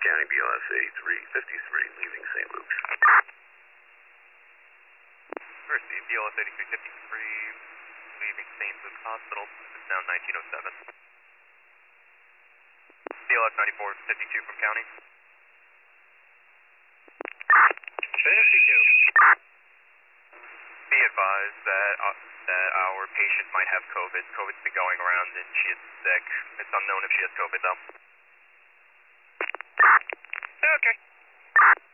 County BLS 8353, leaving St. Luke's. First, BLS 8353, leaving St. Luke's Hospital, it's now 1907. BLS 9452 from County. 52. Be advised that our patient might have COVID. COVID's been going around and she is sick. It's unknown if she has COVID though. Okay.